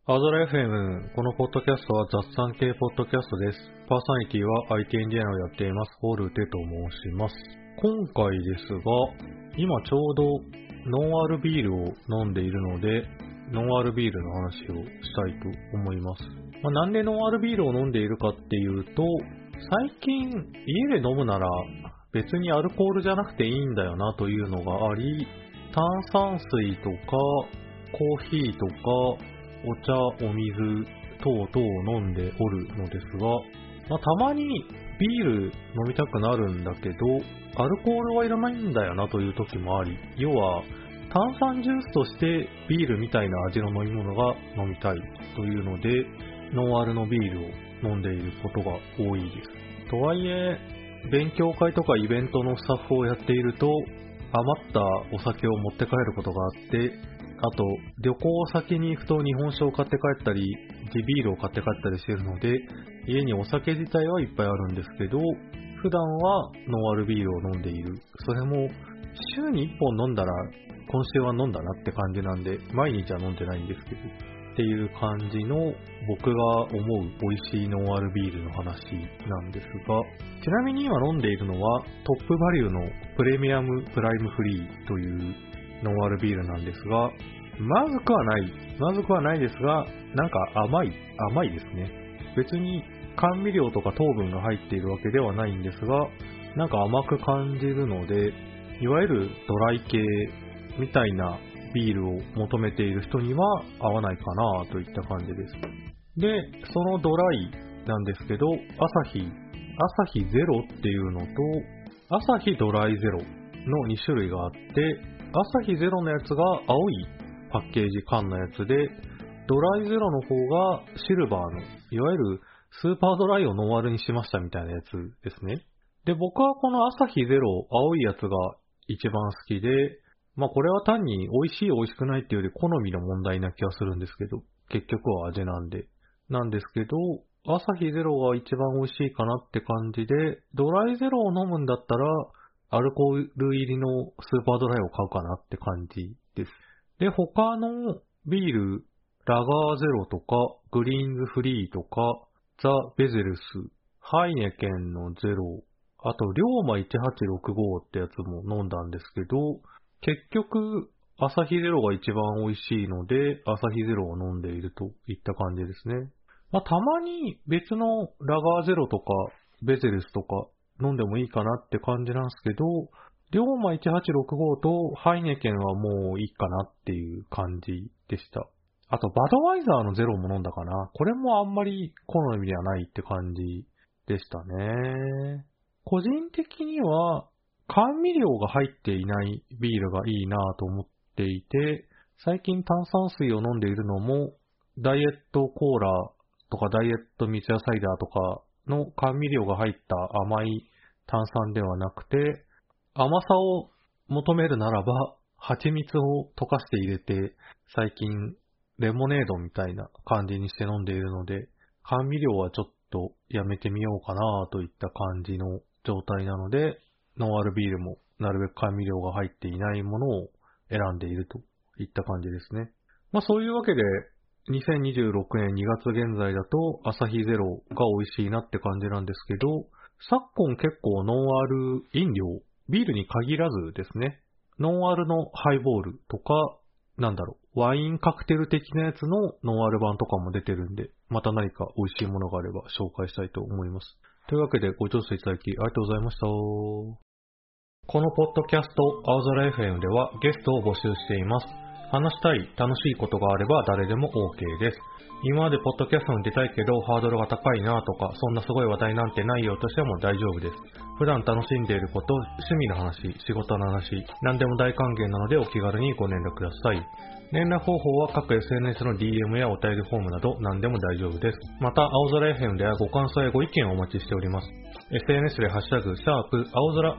アドラ FM、このポッドキャストは雑談系ポッドキャストです。パーソナリティは IT エンジニアをやっています、ホルテと申します。今回ですが、今ちょうどノンアルビールを飲んでいるので、ノンアルビールの話をしたいと思います。なんでノンアルビールを飲んでいるかっていうと、最近家で飲むなら別にアルコールじゃなくていいんだよなというのがあり、炭酸水とかコーヒーとかお茶、お水等々飲んでおるのですが、たまにビール飲みたくなるんだけど、アルコールはいらないんだよなという時もあり、要は炭酸ジュースとしてビールみたいな味の飲み物が飲みたいというので、ノンアルのビールを飲んでいることが多いです。とはいえ、勉強会とかイベントのスタッフをやっていると、余ったお酒を持って帰ることがあって、あと、旅行先に行くと日本酒を買って帰ったり、地ビールを買って帰ったりしているので、家にお酒自体はいっぱいあるんですけど、普段はノンアルビールを飲んでいる。それも、週に1本飲んだら、今週は飲んだなって感じなんで、毎日は飲んでないんですけど、っていう感じの僕が思う美味しいノンアルビールの話なんですが、ちなみに今飲んでいるのはトップバリューのプレミアムプライムフリーというノンアルビールなんですが、まずくはないですが、なんか甘いですね。別に甘味料とか糖分が入っているわけではないんですが、なんか甘く感じるので、いわゆるドライ系みたいなビールを求めている人には合わないかなといった感じです。で、そのドライなんですけど、アサヒゼロっていうのと、アサヒドライゼロの2種類があって、アサヒゼロのやつが青いパッケージ缶のやつで、ドライゼロの方がシルバーの、いわゆるスーパードライをノンアルにしましたみたいなやつですね。で、僕はこのアサヒゼロ、青いやつが一番好きで、これは単に美味しい美味しくないっていうより好みの問題な気がするんですけど、結局は味なんで。なんですけど、アサヒゼロが一番美味しいかなって感じで、ドライゼロを飲むんだったら、アルコール入りのスーパードライを買うかなって感じです。で、他のビール、ラガーゼロとか、グリーンズフリーとか、ザ・ベゼルス、ハイネケンのゼロ、あと、龍馬1865ってやつも飲んだんですけど、結局、アサヒゼロが一番美味しいので、アサヒゼロを飲んでいるといった感じですね。たまに別のラガーゼロとか、ベゼルスとか飲んでもいいかなって感じなんですけど、龍馬1865とハイネケンはもういいかなっていう感じでした。あと、バドワイザーのゼロも飲んだかな。これもあんまり好みではないって感じでしたね。個人的には、甘味料が入っていないビールがいいなぁと思っていて、最近炭酸水を飲んでいるのも、ダイエットコーラとかダイエット三ツ矢サイダーとかの甘味料が入った甘い炭酸ではなくて、甘さを求めるならば、蜂蜜を溶かして入れて、最近レモネードみたいな感じにして飲んでいるので、甘味料はちょっとやめてみようかなといった感じの状態なので、ノンアルビールもなるべく甘味料が入っていないものを選んでいるといった感じですね。そういうわけで、2026年2月現在だとアサヒゼロが美味しいなって感じなんですけど、昨今結構ノンアル飲料、ビールに限らずですね、ノンアルのハイボールとか、ワインカクテル的なやつのノンアル版とかも出てるんで、また何か美味しいものがあれば紹介したいと思います。というわけでご聴取いただきありがとうございました。このポッドキャスト、青空 FM ではゲストを募集しています。話したい、楽しいことがあれば誰でも OK です。今までポッドキャストに出たいけどハードルが高いなとか、そんなすごい話題なんてないよとしても大丈夫です。普段楽しんでいること、趣味の話、仕事の話、何でも大歓迎なのでお気軽にご連絡ください。連絡方法は各 SNS の DM やお便りフォームなど何でも大丈夫です。また、青空 FM ではご感想やご意見をお待ちしております。SNS でハッシュタグ、青空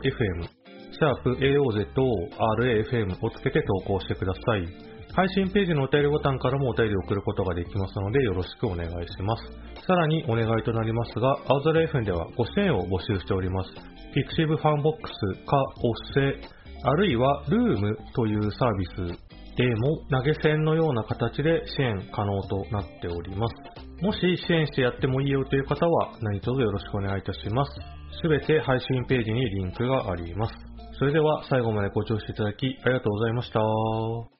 FM、AOZORAFM をつけて投稿してください。配信ページのお便りボタンからもお便りを送ることができますのでよろしくお願いします。さらにお願いとなりますが、青空 FM ではご支援を募集しております。Pixiv ファンボックスかお布施、あるいはルームというサービス、 でも投げ銭のような形で支援可能となっております。もし支援してやってもいいよという方は何卒よろしくお願いいたします。すべて配信ページにリンクがあります。それでは最後までご聴取いただきありがとうございました。